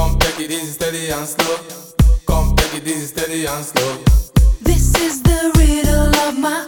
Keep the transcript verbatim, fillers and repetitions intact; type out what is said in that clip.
Come take it easy, steady and slow. Come take it easy, steady and slow. This is the riddle of my